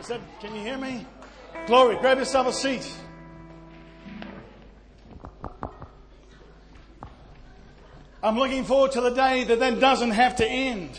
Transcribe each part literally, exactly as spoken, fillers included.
Is that, can you hear me? Glory. Grab yourself a seat. I'm looking forward to the day that that doesn't have to end.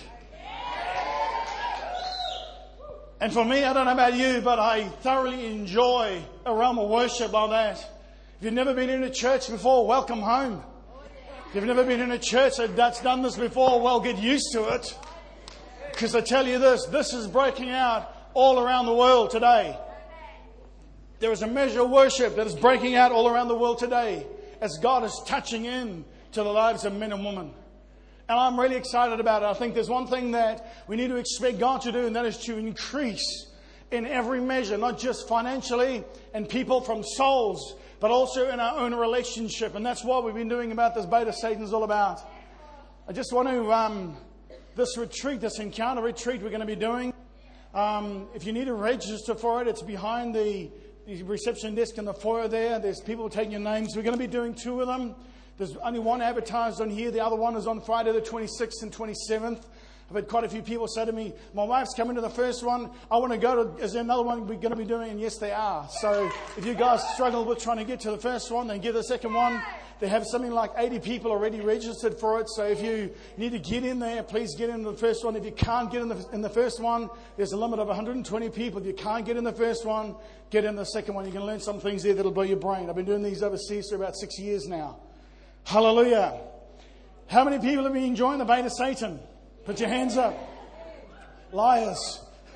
And for me, I don't know about you, but I thoroughly enjoy a realm of worship like that. If you've never been in a church before, welcome home. If you've never been in a church that's done this before, well, get used to it. Because I tell you this, this is breaking out all around the world today. There is a measure of worship that is breaking out all around the world today as God is touching in to the lives of men and women. And I'm really excited about it. I think there's one thing that we need to expect God to do, and that is to increase in every measure, not just financially and people from souls, but also in our own relationship. And that's what we've been doing about this Beta Satan's all about. I just want to, um, this retreat, this encounter retreat we're going to be doing, um, if you need to register for it, it's behind the, the reception desk in the foyer there. There's people taking your names. We're going to be doing two of them. There's only one advertised on here. The other one is on Friday the twenty-sixth and twenty-seventh. I've had quite a few people say to me, my wife's coming to the first one. I want to go to, is there another one we're going to be doing? And yes, they are. So if you guys struggle with trying to get to the first one, then give the second one. They have something like eighty people already registered for it. So if you need to get in there, please get in the first one. If you can't get in the, in the first one, there's a limit of one hundred twenty people. If you can't get in the first one, get in the second one. You can learn some things there that'll blow your brain. I've been doing these overseas for about six years now. Hallelujah. How many people have been enjoying the Beta Satan? Put your hands up. Liars.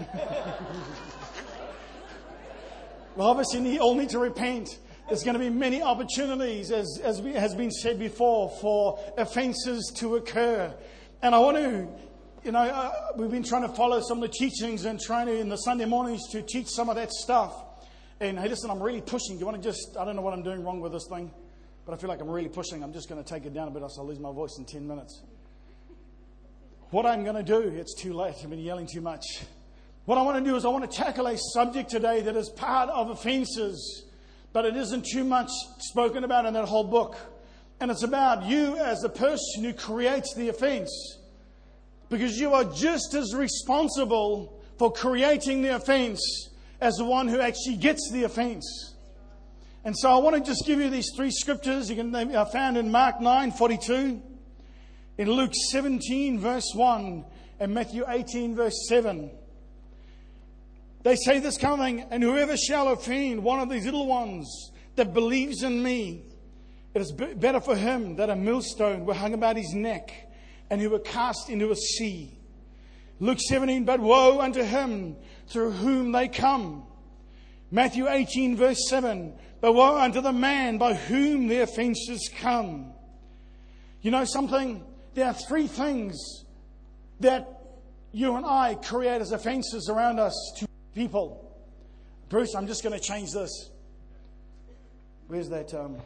Well, obviously, you all need to repent. There's going to be many opportunities, as, as has been said before, for offences to occur. And I want to, you know, uh, we've been trying to follow some of the teachings and trying to, in the Sunday mornings, to teach some of that stuff. And hey, listen, I'm really pushing. Do you want to just, I don't know what I'm doing wrong with this thing, but I feel like I'm really pushing. I'm just going to take it down a bit, else I'll lose my voice in ten minutes. What I'm going to do, it's too late. I've been yelling too much. What I want to do is I want to tackle a subject today that is part of offences, but it isn't too much spoken about in that whole book. And it's about you as the person who creates the offence. Because you are just as responsible for creating the offence as the one who actually gets the offence. And so I want to just give you these three scriptures. You can they are found in Mark nine forty-two, in Luke seventeen verse one, and Matthew eighteen verse seven. They say this coming, and whoever shall offend one of these little ones that believes in me, it is better for him that a millstone were hung about his neck and he were cast into a sea. Luke seventeen, but woe unto him through whom they come. Matthew eighteen verse seven, but woe unto the man by whom the offences come. You know something? There are three things that you and I create as offences around us to people. Bruce, I'm just going to change this. Where's that? Um...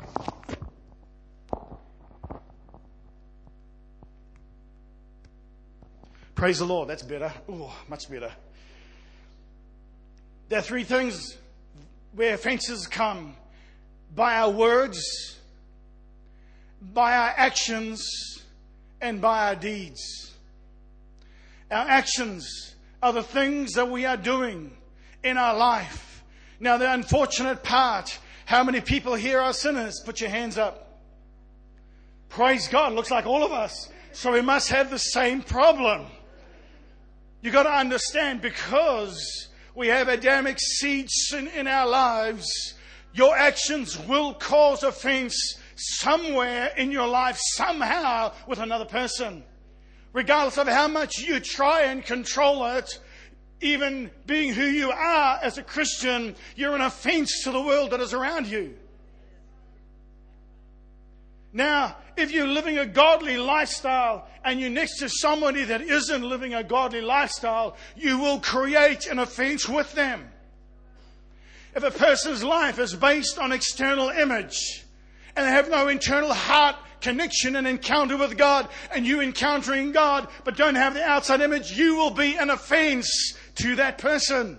Praise the Lord. That's better. Oh, much better. There are three things where offences come: by our words, by our actions, and by our deeds. Our actions are the things that we are doing in our life. Now, the unfortunate part, how many people here are sinners? Put your hands up. Praise God. Looks like all of us. So we must have the same problem. You've got to understand, because we have Adamic seed sin in our lives, your actions will cause offense somewhere in your life, somehow, with another person. Regardless of how much you try and control it, even being who you are as a Christian, you're an offense to the world that is around you. Now, if you're living a godly lifestyle and you're next to somebody that isn't living a godly lifestyle, you will create an offense with them. If a person's life is based on external image and they have no internal heart connection and encounter with God, and you encountering God but don't have the outside image, you will be an offense to that person.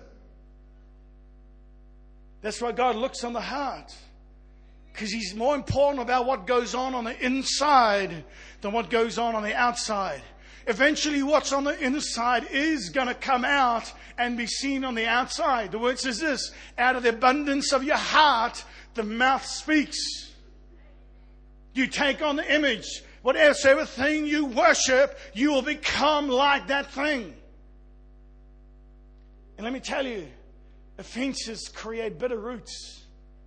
That's why God looks on the heart. Because He's more important about what goes on on the inside than what goes on on the outside. Eventually what's on the inside is going to come out and be seen on the outside. The word says this, out of the abundance of your heart, the mouth speaks. You take on the image. Whatever thing you worship, you will become like that thing. And let me tell you, offenses create bitter roots.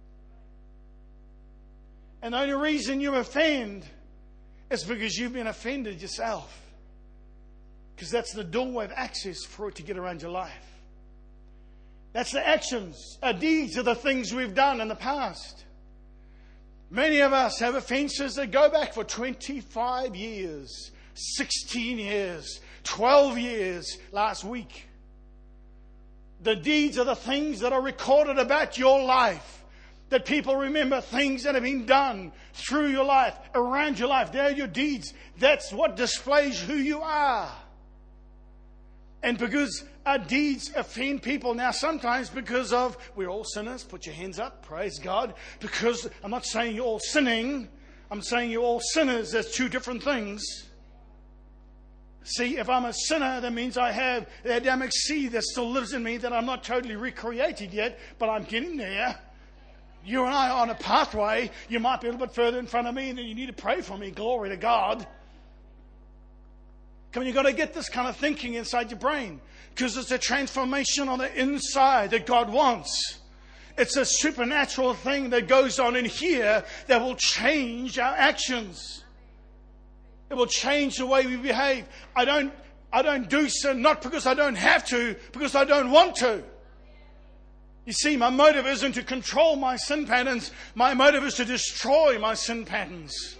And the only reason you offend is because you've been offended yourself. Because that's the doorway of access for it to get around your life. That's the actions. Our deeds are the things we've done in the past. Many of us have offenses that go back for twenty-five years, sixteen years, twelve years, last week. The deeds are the things that are recorded about your life. That people remember things that have been done through your life, around your life. They're your deeds. That's what displays who you are. And because our deeds offend people now, sometimes because of, we're all sinners, put your hands up, praise God. Because I'm not saying you're all sinning, I'm saying you're all sinners. There's two different things. See, if I'm a sinner, that means I have the Adamic seed that still lives in me, that I'm not totally recreated yet, but I'm getting there. You and I are on a pathway. You might be a little bit further in front of me, and you need to pray for me. Glory to God. Come on, you've got to get this kind of thinking inside your brain. Because it's a transformation on the inside that God wants. It's a supernatural thing that goes on in here that will change our actions. It will change the way we behave. I don't, I don't do sin, not because I don't have to, because I don't want to. You see, my motive isn't to control my sin patterns. My motive is to destroy my sin patterns.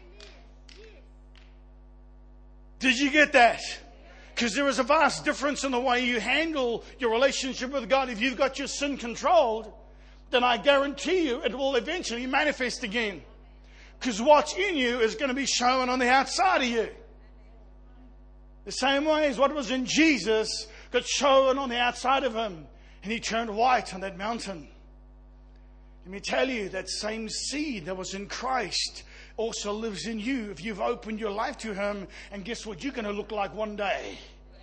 Did you get that? Because there is a vast difference in the way you handle your relationship with God. If you've got your sin controlled, then I guarantee you it will eventually manifest again. Because what's in you is going to be shown on the outside of you. The same way as what was in Jesus got shown on the outside of him. And he turned white on that mountain. Let me tell you, that same seed that was in Christ also lives in you if you've opened your life to him. And guess what you're going to look like one day?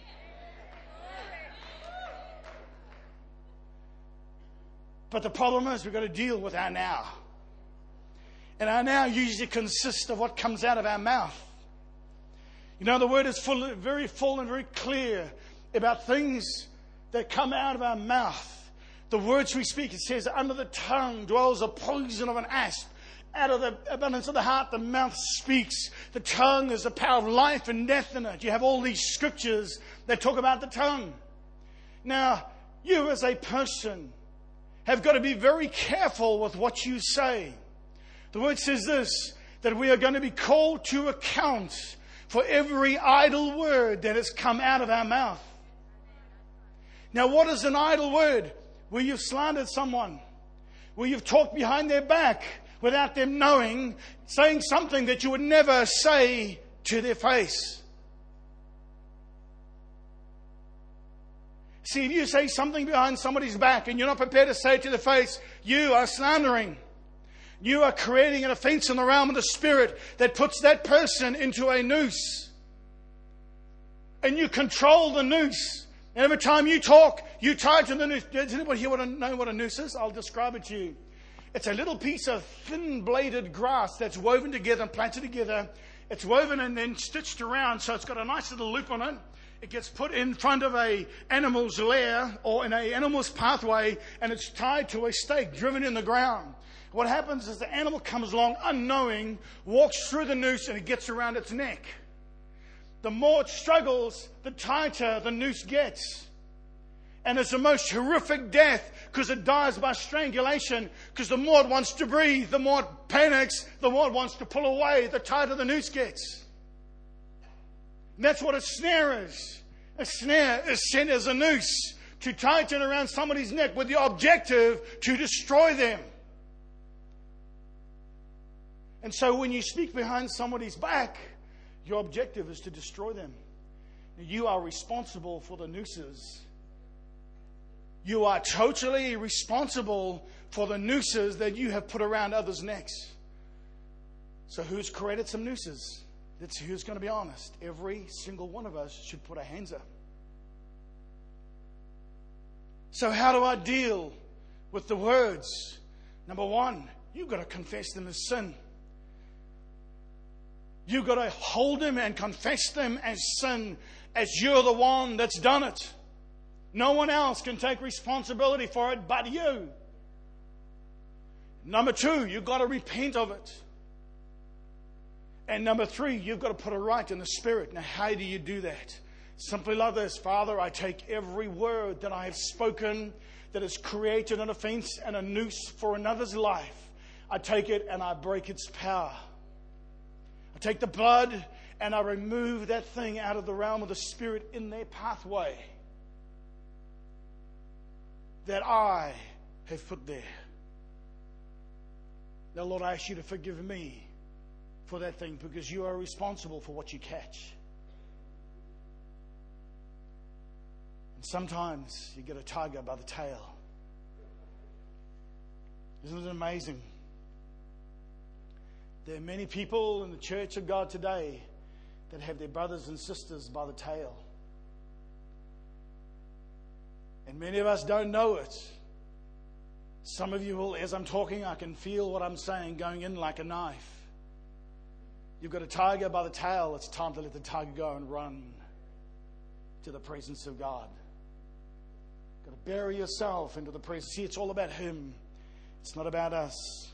But the problem is we've got to deal with our now. And our now usually consists of what comes out of our mouth. You know, the word is full, very full and very clear about things that come out of our mouth. The words we speak, it says, under the tongue dwells the poison of an asp. Out of the abundance of the heart, the mouth speaks. The tongue is the power of life and death in it. You have all these scriptures that talk about the tongue. Now, you as a person have got to be very careful with what you say. The word says this, that we are going to be called to account for every idle word that has come out of our mouth. Now, what is an idle word? Where you've slandered someone, where you've talked behind their back without them knowing, saying something that you would never say to their face. See, if you say something behind somebody's back and you're not prepared to say it to the face, you are slandering. You are creating an offense in the realm of the Spirit that puts that person into a noose. And you control the noose. And every time you talk, you tie to the noose. Does anybody here want to know what a noose is? I'll describe it to you. It's a little piece of thin-bladed grass that's woven together and planted together. It's woven and then stitched around, so it's got a nice little loop on it. It gets put in front of a animal's lair or in a animal's pathway, and it's tied to a stake driven in the ground. What happens is the animal comes along unknowing, walks through the noose, and it gets around its neck. The more it struggles, the tighter the noose gets. And it's the most horrific death because it dies by strangulation. Because the more it wants to breathe, the more it panics, the more it wants to pull away, the tighter the noose gets. And that's what a snare is. A snare is sent as a noose to tighten around somebody's neck with the objective to destroy them. And so when you speak behind somebody's back, your objective is to destroy them. You are responsible for the nooses. You are totally responsible for the nooses that you have put around others' necks. So who's created some nooses? That's who's going to be honest. Every single one of us should put our hands up. So how do I deal with the words? Number one, you've got to confess them as sin. You've got to hold them and confess them as sin, as you're the one that's done it. No one else can take responsibility for it but you. Number two, you've got to repent of it. And number three, you've got to put it right in the Spirit. Now, how do you do that? Simply like this. Father, I take every word that I have spoken that has created an offense and a noose for another's life. I take it and I break its power. I take the blood and I remove that thing out of the realm of the Spirit in their pathway that I have put there. Now, Lord, I ask you to forgive me for that thing, because you are responsible for what you catch. And sometimes you get a tiger by the tail. Isn't it amazing? There are many people in the church of God today that have their brothers and sisters by the tail. And many of us don't know it. Some of you will, as I'm talking, I can feel what I'm saying going in like a knife. You've got a tiger by the tail. It's time to let the tiger go and run to the presence of God. You've got to bury yourself into the presence. See, it's all about Him. It's not about us.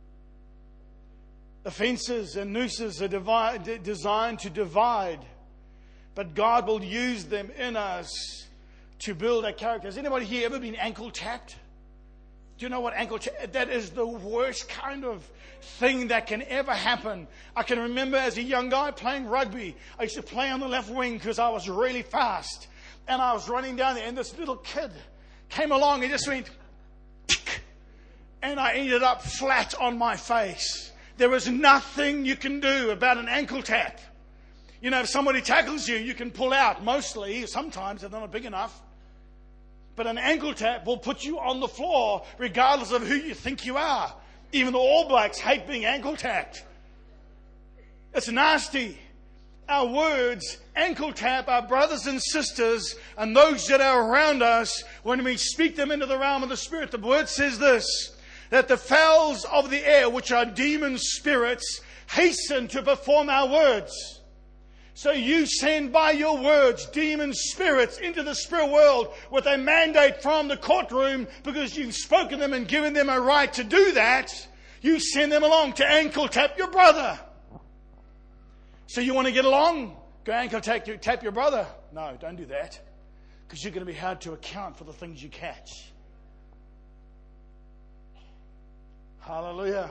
Offenses and nooses are divide, designed to divide, but God will use them in us to build our character. Has anybody here ever been ankle tapped? Do you know what ankle tap? That is the worst kind of thing that can ever happen. I can remember as a young guy playing rugby. I used to play on the left wing because I was really fast. And I was running down there, and this little kid came along and just went, tick, and I ended up flat on my face. There was nothing you can do about an ankle tap. You know, if somebody tackles you, you can pull out mostly. Sometimes if they're not big enough. But an ankle tap will put you on the floor regardless of who you think you are. Even the All Blacks hate being ankle tapped. It's nasty. Our words ankle tap our brothers and sisters and those that are around us when we speak them into the realm of the Spirit. The word says this, that the fowls of the air, which are demon spirits, hasten to perform our words. So you send by your words demon spirits into the spirit world with a mandate from the courtroom because you've spoken them and given them a right to do that. You send them along to ankle tap your brother. So you want to get along? Go ankle tap your, tap your brother. No, don't do that. Because you're going to be held to account for the things you catch. Hallelujah.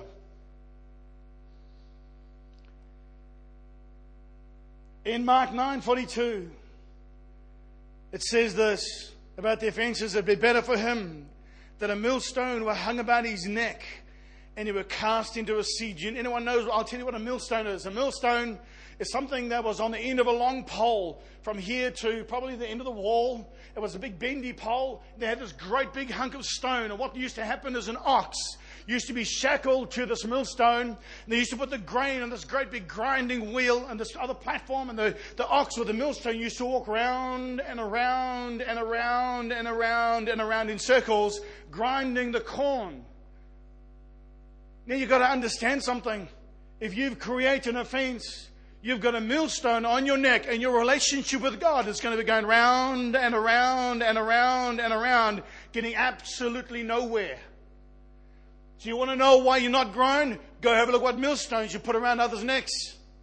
In Mark nine forty-two, it says this about the offences. It'd be better for him that a millstone were hung about his neck and he were cast into a sea. Anyone knows? I'll tell you what a millstone is. A millstone is something that was on the end of a long pole from here to probably the end of the wall. It was a big bendy pole. They had this great big hunk of stone. And what used to happen is an ox used to be shackled to this millstone. And they used to put the grain on this great big grinding wheel and this other platform. And the, the ox with the millstone used to walk round and around and around and around and around in circles, grinding the corn. Now you've got to understand something. If you've created an offense, you've got a millstone on your neck, and your relationship with God is going to be going round and around and around and around, getting absolutely nowhere. So you want to know why you're not grown? Go have a look what millstones you put around others' necks.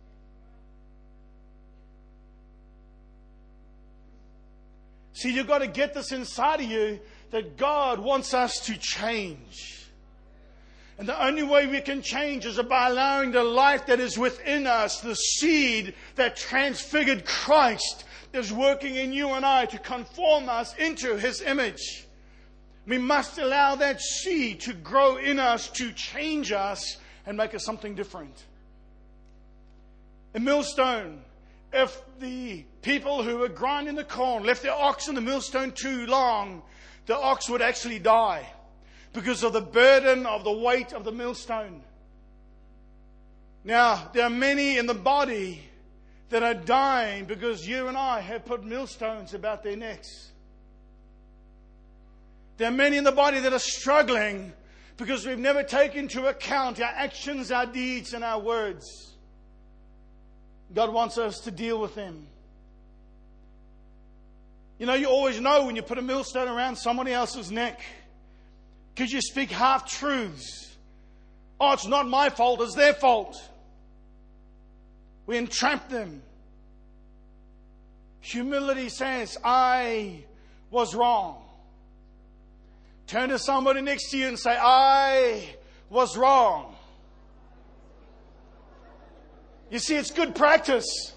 See, you've got to get this inside of you that God wants us to change. And the only way we can change is by allowing the life that is within us, the seed that transfigured Christ, is working in you and I to conform us into His image. We must allow that seed to grow in us, to change us and make us something different. A millstone. If the people who were grinding the corn left their ox in the millstone too long, the ox would actually die because of the burden of the weight of the millstone. Now, there are many in the body that are dying because you and I have put millstones about their necks. There are many in the body that are struggling because we've never taken into account our actions, our deeds, and our words. God wants us to deal with them. You know, you always know when you put a millstone around somebody else's neck because you speak half-truths. Oh, it's not my fault, it's their fault. We entrap them. Humility says, I was wrong. Turn to somebody next to you and say, I was wrong. You see, it's good practice.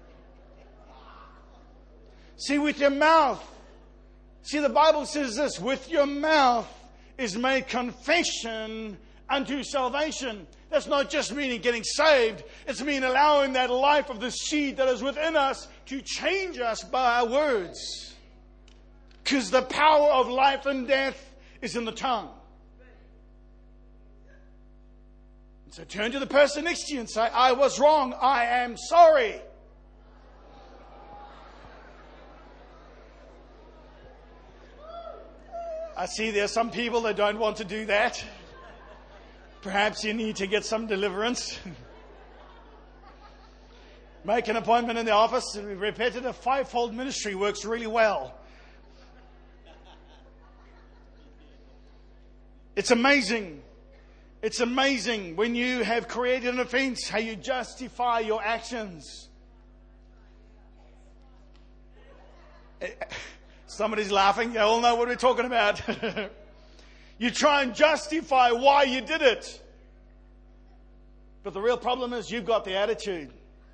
See, with your mouth. See, the Bible says this, with your mouth is made confession unto salvation. That's not just meaning getting saved. It's meaning allowing that life of the seed that is within us to change us by our words. Because the power of life and death is in the tongue. So turn to the person next to you and say, I was wrong. I am sorry. I see there are some people that don't want to do that. Perhaps you need to get some deliverance. Make an appointment in the office. Repetitive fivefold ministry works really well. It's amazing. It's amazing when you have created an offense, how you justify your actions. Somebody's laughing. You all know what we're talking about. You try and justify why you did it. But the real problem is you've got the attitude.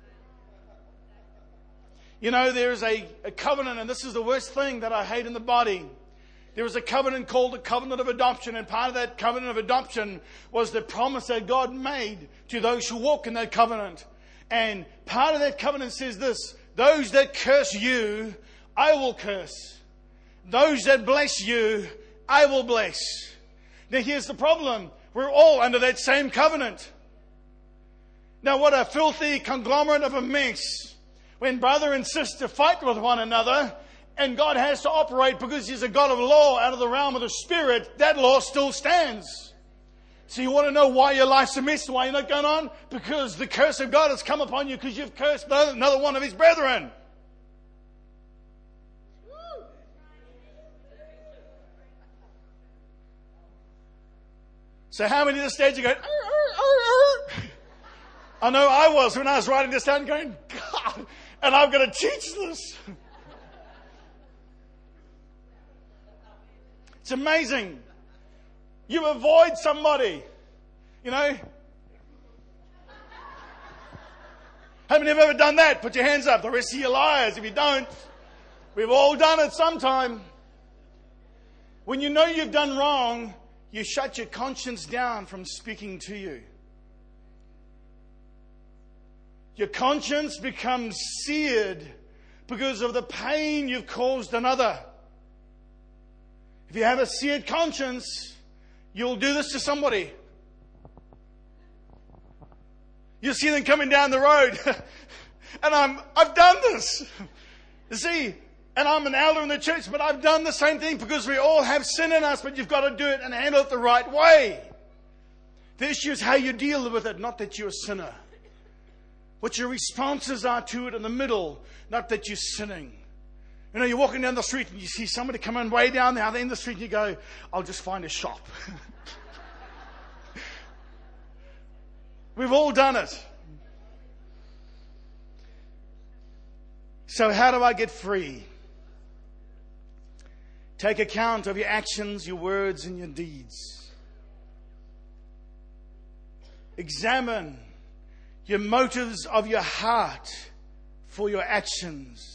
You know, there is a, a covenant, and this is the worst thing that I hate in the body. There was a covenant called the covenant of adoption, and part of that covenant of adoption was the promise that God made to those who walk in that covenant. And part of that covenant says this, those that curse you, I will curse. Those that bless you, I will bless. Now here's the problem. We're all under that same covenant. Now what a filthy conglomerate of a mess. When brother and sister fight with one another, and God has to operate because He's a God of law out of the realm of the Spirit, that law still stands. So you want to know why your life's a mess, why you're not going on? Because the curse of God has come upon you because you've cursed another one of His brethren. So how many at this stage are going, arr, arr, arr. I know I was when I was writing this down going, God, and I'm going to teach this. It's amazing. You avoid somebody, you know. How many have ever done that? Put your hands up. The rest of you liars. If you don't, we've all done it sometime. When you know you've done wrong, you shut your conscience down from speaking to you. Your conscience becomes seared because of the pain you've caused another. If you have a seared conscience, you'll do this to somebody. You'll see them coming down the road. And I'm, I've done this. You see, and I'm an elder in the church, but I've done the same thing because we all have sin in us, but you've got to do it and handle it the right way. The issue is how you deal with it, not that you're a sinner. What your responses are to it in the middle, not that you're sinning. You know, you're walking down the street and you see somebody coming way down the other end of the street and you go, I'll just find a shop. We've all done it. So how do I get free? Take account of your actions, your words, and your deeds. Examine your motives of your heart for your actions.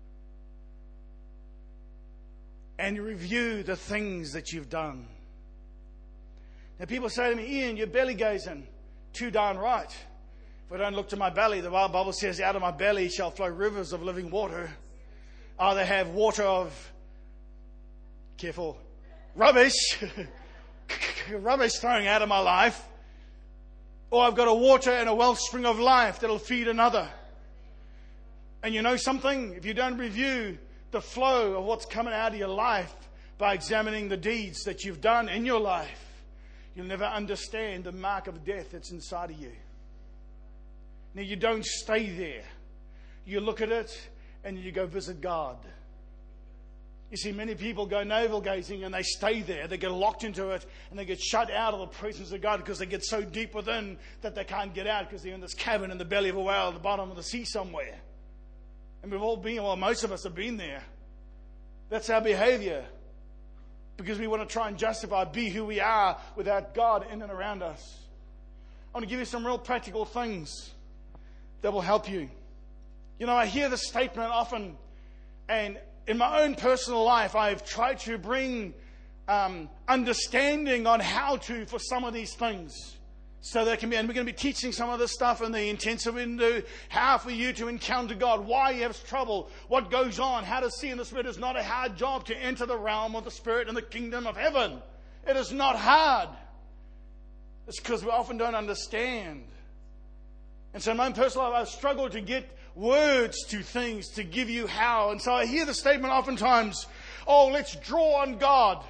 And review the things that you've done. Now people say to me, Ian, you're belly gazing. Too darn right. If I don't look to my belly, the Bible says, out of my belly shall flow rivers of living water. Either have water of, careful, rubbish, rubbish throwing out of my life, or I've got a water and a wellspring of life that'll feed another. And you know something? If you don't review the flow of what's coming out of your life by examining the deeds that you've done in your life, you'll never understand the mark of death that's inside of you. Now, you don't stay there. You look at it and you go visit God. You see, many people go navel-gazing and they stay there. They get locked into it and they get shut out of the presence of God because they get so deep within that they can't get out because they're in this cabin in the belly of a whale at the bottom of the sea somewhere. And we've all been, well, most of us have been there. That's our behavior. Because we want to try and justify, be who we are without God in and around us. I want to give you some real practical things that will help you. You know, I hear this statement often, and in my own personal life, I've tried to bring um, understanding on how to for some of these things. So there can be, and we're going to be teaching some of this stuff in the intensive window, how for you to encounter God, why you have trouble, what goes on, how to see in the Spirit. It's not a hard job to enter the realm of the Spirit and the kingdom of heaven. It is not hard. It's because we often don't understand. And so in my own personal life, I've struggled to get words to things to give you how. And so I hear the statement oftentimes, oh, let's draw on God.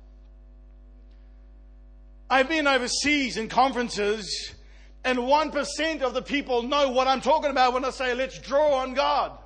I've been overseas in conferences, and one percent of the people know what I'm talking about when I say, let's draw on God.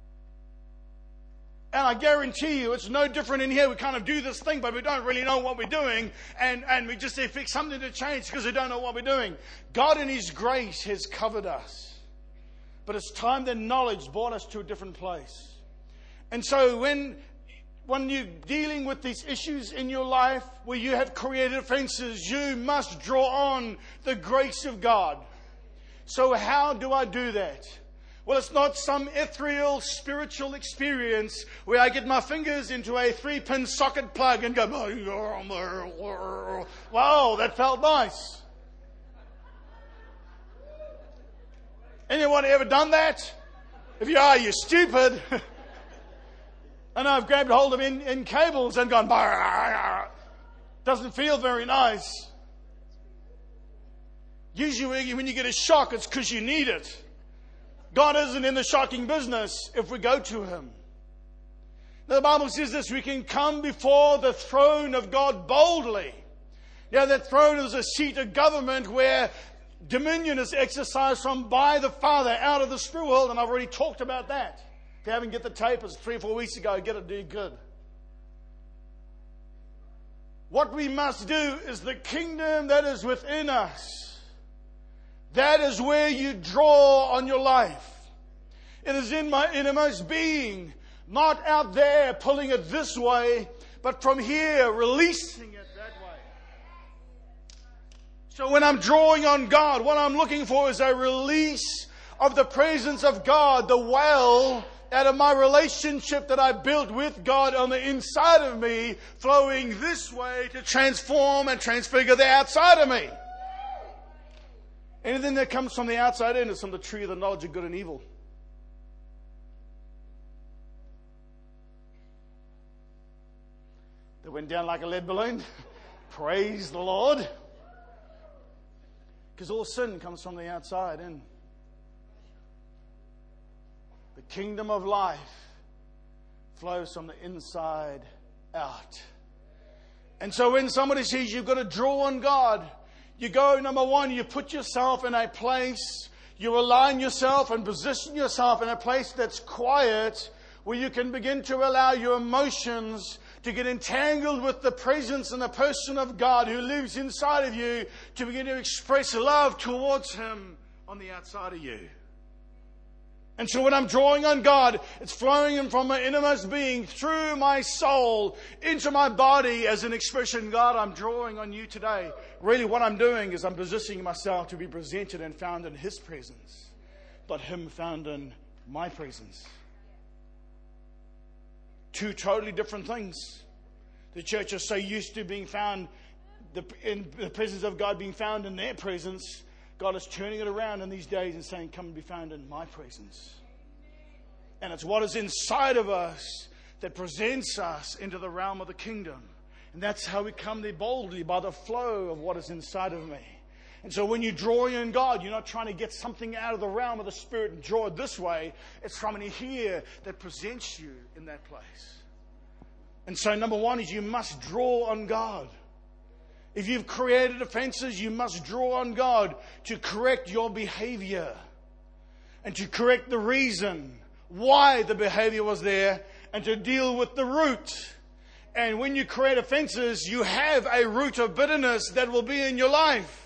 And I guarantee you, it's no different in here. We kind of do this thing, but we don't really know what we're doing, and, and we just expect something to change because we don't know what we're doing. God in His grace has covered us. But it's time that knowledge brought us to a different place. And so when When you're dealing with these issues in your life where you have created offenses, you must draw on the grace of God. So how do I do that? Well, it's not some ethereal spiritual experience where I get my fingers into a three-pin socket plug and go, wow, that felt nice. Anyone ever done that? If you are, you're stupid. And I've grabbed hold of in, in cables and gone, doesn't feel very nice. Usually when you get a shock, it's because you need it. God isn't in the shocking business if we go to Him. Now, the Bible says this, we can come before the throne of God boldly. Now, that throne is a seat of government where dominion is exercised from by the Father out of the spirit world, and I've already talked about that. If you haven't get the tape, it's three or four weeks ago, get it, do good. What we must do is the kingdom that is within us. That is where you draw on your life. It is in my innermost being, not out there pulling it this way, but from here releasing it that way. So when I'm drawing on God, what I'm looking for is a release of the presence of God, the well out of my relationship that I built with God on the inside of me, flowing this way to transform and transfigure the outside of me. Anything that comes from the outside in is from the tree of the knowledge of good and evil. That went down like a lead balloon. Praise the Lord. Because all sin comes from the outside in. The kingdom of life flows from the inside out. And so when somebody says you've got to draw on God, you go, number one, you put yourself in a place, you align yourself and position yourself in a place that's quiet, where you can begin to allow your emotions to get entangled with the presence and the person of God who lives inside of you, to begin to express love towards Him on the outside of you. And so when I'm drawing on God, it's flowing in from my innermost being through my soul into my body as an expression. God, I'm drawing on you today. Really what I'm doing is I'm positioning myself to be presented and found in His presence, but Him found in my presence. Two totally different things. The church is so used to being found, the, in the presence of God being found in their presence. God is turning it around in these days and saying, come and be found in my presence. And it's what is inside of us that presents us into the realm of the kingdom. And that's how we come there boldly, by the flow of what is inside of me. And so when you draw in God, you're not trying to get something out of the realm of the Spirit and draw it this way. It's from in here that presents you in that place. And so number one is you must draw on God. If you've created offenses, you must draw on God to correct your behavior and to correct the reason why the behavior was there and to deal with the root. And when you create offenses, you have a root of bitterness that will be in your life.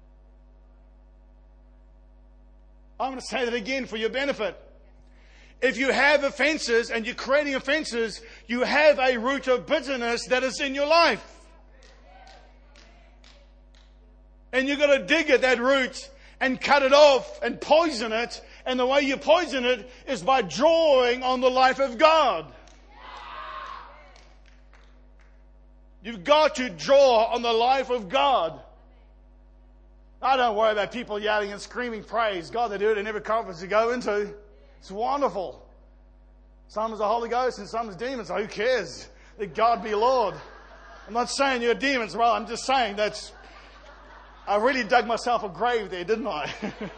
I'm going to say that again for your benefit. If you have offenses and you're creating offenses, you have a root of bitterness that is in your life. And you've got to dig at that root and cut it off and poison it. And the way you poison it is by drawing on the life of God. You've got to draw on the life of God. I don't worry about people yelling and screaming praise. God, they do it in every conference you go into. It's wonderful. Some is the Holy Ghost and some is demons. So who cares? Let God be Lord. I'm not saying you're demons. Well, I'm just saying that's... I really dug myself a grave there, didn't I?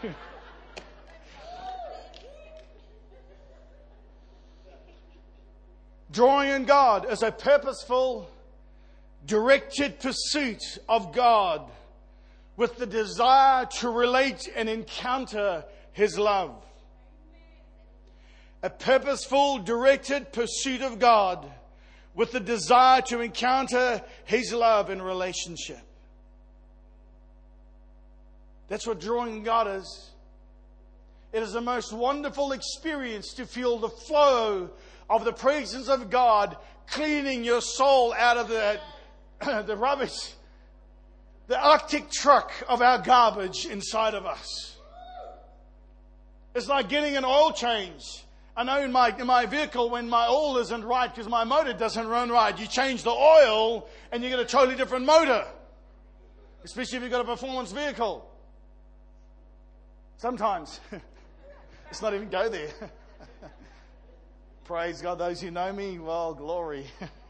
Drawing in God is a purposeful, directed pursuit of God with the desire to relate and encounter His love. A purposeful, directed pursuit of God with the desire to encounter His love in relationship. That's what drawing God is. It is the most wonderful experience to feel the flow of the presence of God cleaning your soul out of the, the rubbish, the Arctic truck of our garbage inside of us. It's like getting an oil change. I know in my, in my vehicle when my oil isn't right because my motor doesn't run right, you change the oil and you get a totally different motor. Especially if you've got a performance vehicle. Sometimes. Let's not even go there. Praise God, those who know me, well, glory.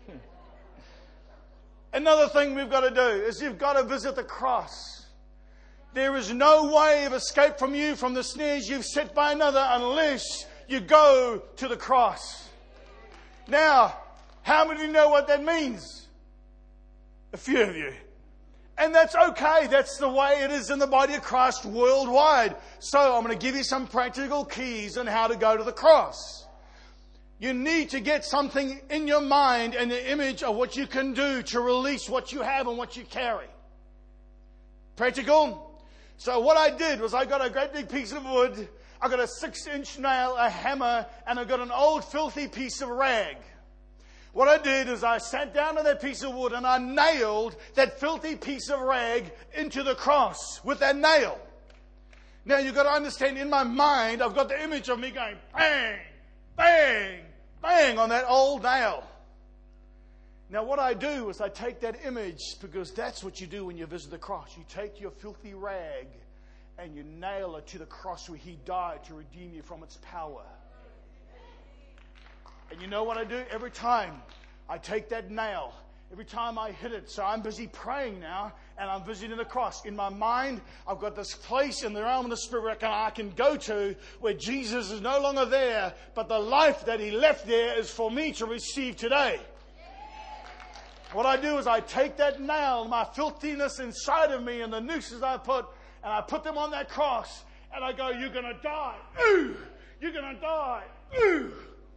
Another thing we've got to do is you've got to visit the cross. There is no way of escape from you from the snares you've set by another unless you go to the cross. Now, how many of you know what that means? A few of you. And that's okay. That's the way it is in the body of Christ worldwide. So I'm going to give you some practical keys on how to go to the cross. You need to get something in your mind and the image of what you can do to release what you have and what you carry. Practical? So what I did was I got a great big piece of wood. I got a six-inch nail, a hammer, and I got an old filthy piece of rag. What I did is I sat down on that piece of wood and I nailed that filthy piece of rag into the cross with that nail. Now you've got to understand, in my mind, I've got the image of me going bang, bang, bang on that old nail. Now what I do is I take that image, because that's what you do when you visit the cross. You take your filthy rag and you nail it to the cross where He died to redeem you from its power. And you know what I do? Every time I take that nail, every time I hit it, so I'm busy praying now, and I'm visiting the cross. In my mind, I've got this place in the realm of the Spirit I can go to where Jesus is no longer there, but the life that He left there is for me to receive today. What I do is I take that nail, my filthiness inside of me, and the nooses I put, and I put them on that cross, and I go, you're going to die. Ooh! You're going to die. Ooh!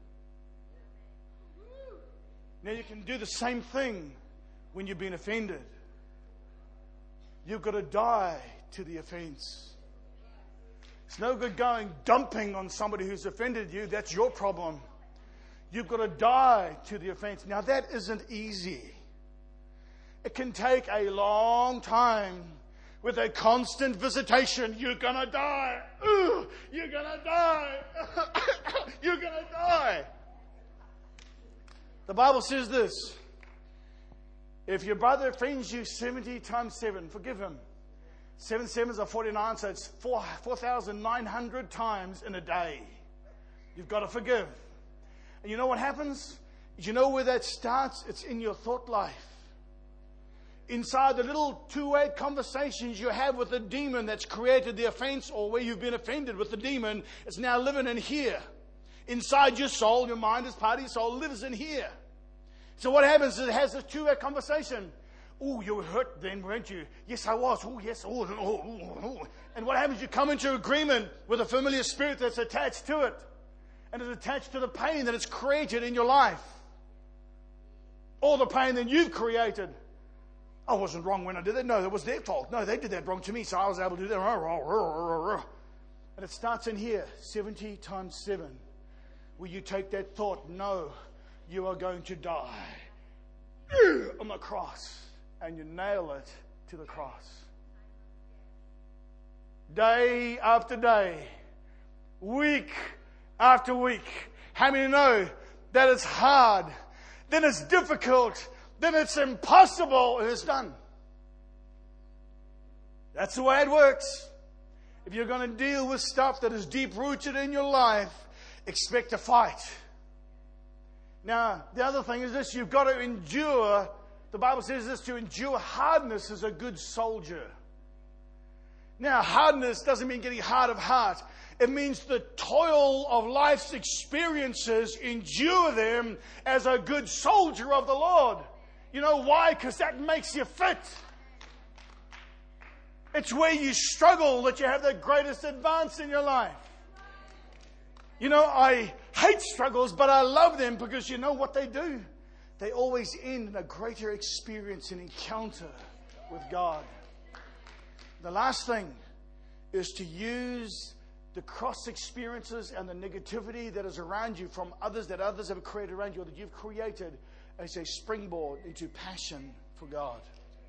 Now you can do the same thing when you've been offended. You've got to die to the offense. It's no good going dumping on somebody who's offended you. That's your problem. You've got to die to the offense. Now that isn't easy. It can take a long time with a constant visitation. You're going to die. Ooh, you're going to die. You're going to die. The Bible says this: if your brother offends you seventy times seven, forgive him. Seven sevens are forty-nine, so it's four thousand nine hundred times in a day. You've got to forgive. And you know what happens? You know where that starts? It's in your thought life. inside the little two-way conversations you have with the demon that's created the offense, or where you've been offended with the demon, it's now living in here. Inside your soul, your mind is part of your soul, lives in here. So what happens is it has this two-way conversation. Oh, you were hurt then, weren't you? Yes, I was. Oh, yes. Oh, oh, oh, oh. And what happens? You come into agreement with a familiar spirit that's attached to it. And it's attached to the pain that it's created in your life. Or the pain that you've created. I wasn't wrong when I did that. No, that was their fault. No, they did that wrong to me, so I was able to do that. And it starts in here, seventy times seven. Where you take that thought, no, you are going to die on the cross. And you nail it to the cross. Day after day, week after week. How many know that it's hard, then it's difficult, then it's impossible, and it's done? That's the way it works. If you're going to deal with stuff that is deep-rooted in your life, expect a fight. Now, the other thing is this, you've got to endure. The Bible says this, to endure hardness as a good soldier. Now, hardness doesn't mean getting hard of heart. It means the toil of life's experiences, endure them as a good soldier of the Lord. You know why? Because that makes you fit. It's where you struggle that you have the greatest advance in your life. You know, I hate struggles, but I love them because you know what they do? They always end in a greater experience and encounter with God. The last thing is to use the cross experiences and the negativity that is around you from others that others have created around you, or that you've created, as a springboard into passion for God.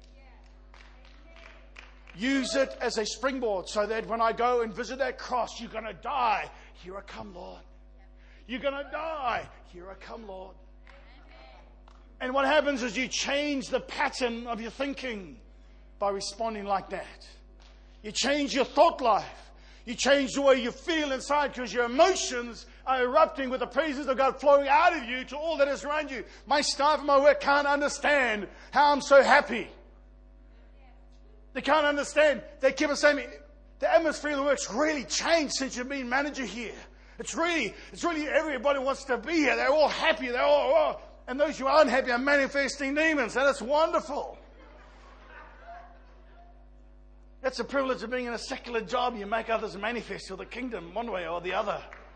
Use it as a springboard so that when I go and visit that cross, you're going to die. Here I come, Lord. You're going to die. Here I come, Lord. And what happens is you change the pattern of your thinking by responding like that. You change your thought life. You change the way you feel inside because your emotions are erupting with the presence of God flowing out of you to all that is around you. My staff and my work can't understand how I'm so happy. They can't understand. They keep on saying, the atmosphere of the work's really changed since you've been manager here. It's really, it's really everybody wants to be here. They're all happy. They're all, oh. And those who aren't happy are manifesting demons. And it's wonderful. That's the privilege of being in a secular job. You make others manifest for the kingdom one way or the other.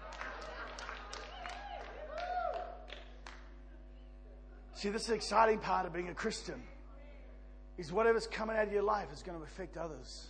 See, this is the exciting part of being a Christian. Is whatever's coming out of your life is going to affect others.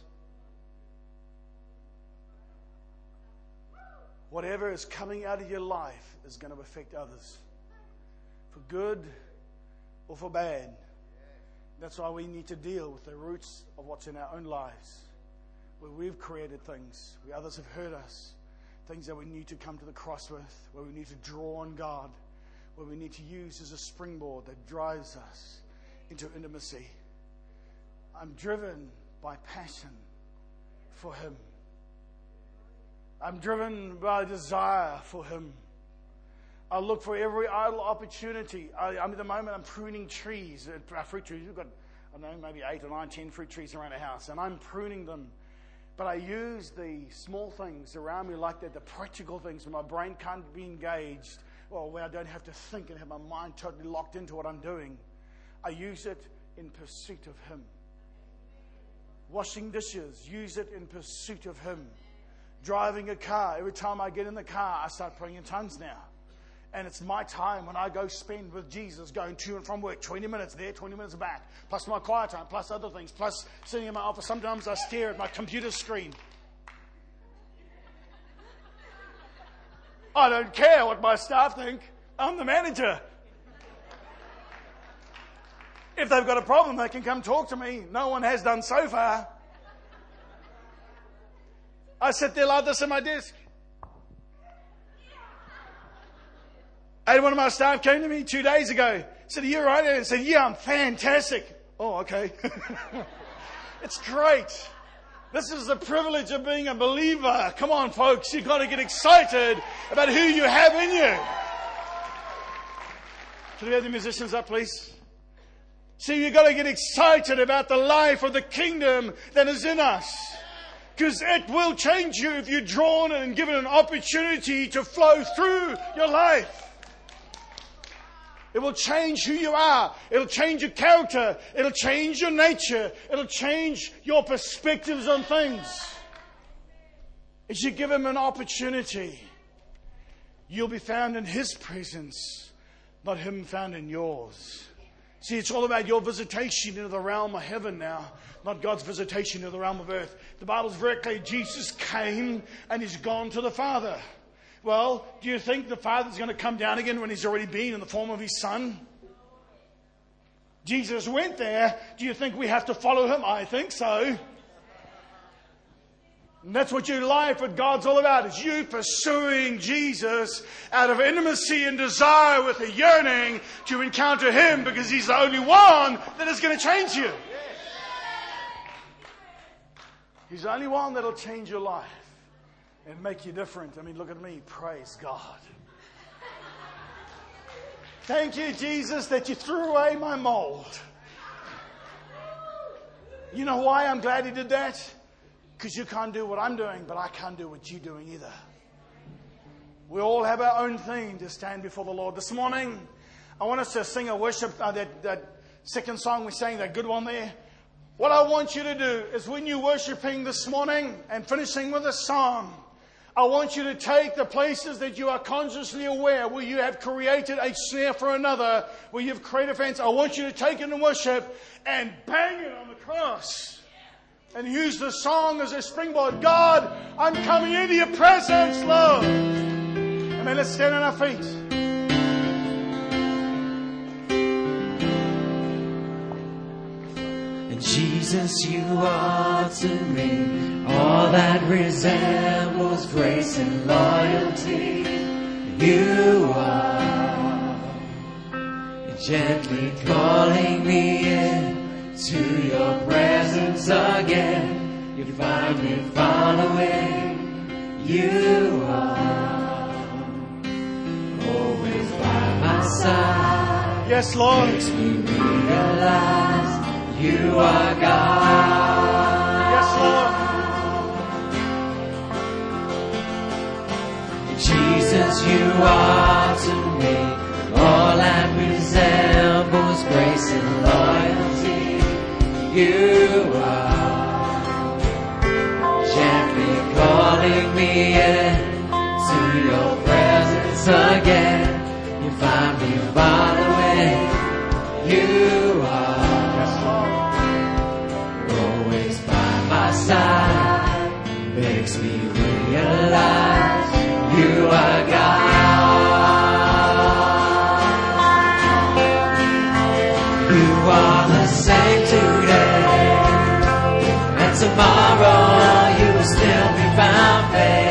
Whatever is coming out of your life is going to affect others. For good or for bad. That's why we need to deal with the roots of what's in our own lives. Where we've created things, where others have hurt us. Things that we need to come to the cross with. Where we need to draw on God. Where we need to use as a springboard that drives us into intimacy. I'm driven by passion for Him. I'm driven by desire for Him. I look for every idle opportunity. I, I'm at the moment I'm pruning trees, uh, fruit trees. We've got, I don't know, maybe eight or nine, ten fruit trees around the house, and I'm pruning them. But I use the small things around me like that, the practical things when my brain can't be engaged, or where I don't have to think and have my mind totally locked into what I'm doing. I use it in pursuit of Him. Washing dishes, use it in pursuit of Him. Driving a car, every time I get in the car, I start praying in tongues now. And it's my time when I go spend with Jesus, going to and from work, twenty minutes there, twenty minutes back, plus my quiet time, plus other things, plus sitting in my office. Sometimes I stare at my computer screen. I don't care what my staff think. I'm the manager. If they've got a problem, they can come talk to me. No one has done so far. I sit there like this at my desk. And one of my staff came to me two days ago. Said, are you all right? And I said, yeah, I'm fantastic. Oh, okay. It's great. This is the privilege of being a believer. Come on, folks. You've got to get excited about who you have in you. Can we have the musicians up, please? See, you've got to get excited about the life of the kingdom that is in us. Because it will change you if you're drawn and given an opportunity to flow through your life. It will change who you are. It'll change your character. It'll change your nature. It'll change your perspectives on things. As you give Him an opportunity, you'll be found in His presence, not Him found in yours. See, it's all about your visitation into the realm of heaven now, not God's visitation into the realm of earth. The Bible's very clear. Jesus came and He's gone to the Father. Well, do you think the Father's going to come down again when He's already been in the form of His Son? Jesus went there. Do you think we have to follow Him? I think so. And that's what your life with God's all about, is you pursuing Jesus out of intimacy and desire with a yearning to encounter Him, because He's the only one that is going to change you. He's the only one that will change your life and make you different. I mean, look at me. Praise God. Thank you, Jesus, that you threw away my mold. You know why I'm glad He did that? Because you can't do what I'm doing, but I can't do what you're doing either. We all have our own thing to stand before the Lord. This morning, I want us to sing a worship, uh, that, that second song we sang, that good one there. What I want you to do is, when you're worshiping this morning and finishing with a song, I want you to take the places that you are consciously aware where you have created a snare for another, where you've created offense. I want you to take it in worship and bang it on the cross. And use the song as a springboard. God, I'm coming into your presence, Lord. Amen. Let's stand on our feet. And Jesus, you are to me all that resembles grace and loyalty. You are gently calling me in to your presence again. You find me following. You are always by my side. Yes, Lord. Makes me realize you are God. Yes, Lord. Jesus, you are to me all that resembles grace and loyalty. You are gently calling me in to your presence again. You find me following. You are always by my side. Makes me realize you are God. You are the same today, and tomorrow you will still be found faithful.